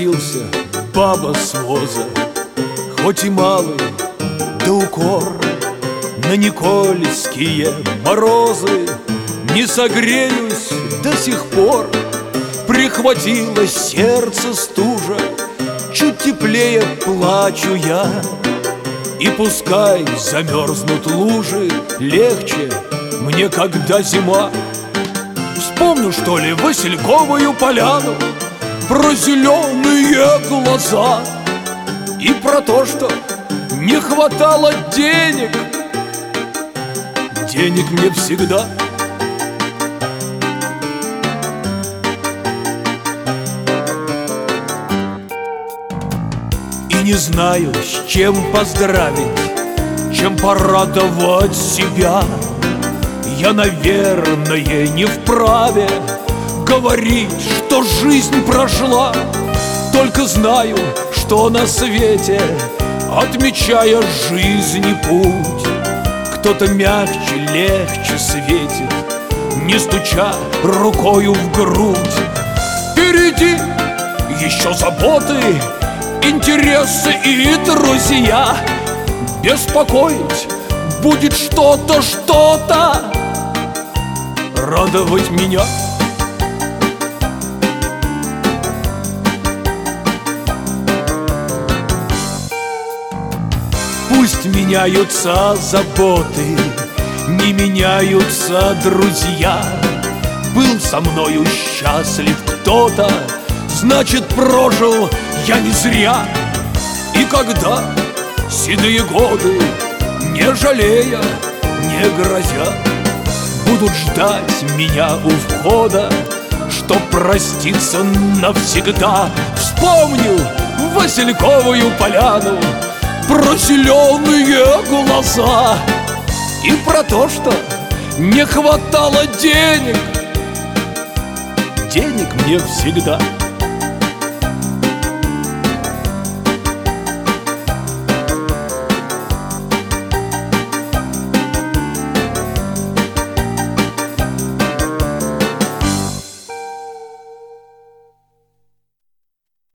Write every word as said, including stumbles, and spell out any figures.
родился баба с воза, хоть и малый, да укор. На никольские морозы не согреюсь до сих пор. Прихватило сердце стужа, чуть теплее плачу я. И пускай замерзнут лужи, легче мне, когда зима. Вспомню, что ли, Васильковую поляну, про зеленые глаза и про то, что не хватало денег. Денег мне всегда. И не знаю, с чем поздравить, чем порадовать себя. Я, наверное, не вправе говорить, что жизнь прошла. Только знаю, что на свете, отмечая жизни путь, кто-то мягче, легче светит, не стуча рукою в грудь. Впереди еще заботы, интересы и друзья. Беспокоить будет что-то, что-то радовать меня. Пусть меняются заботы, не меняются друзья. Был со мною счастлив кто-то, значит, прожил я не зря. И когда седые годы, не жалея, не грозя, будут ждать меня у входа, чтоб проститься навсегда, вспомню Васильковую поляну, про зеленые глаза и про то, что не хватало денег. Денег мне всегда.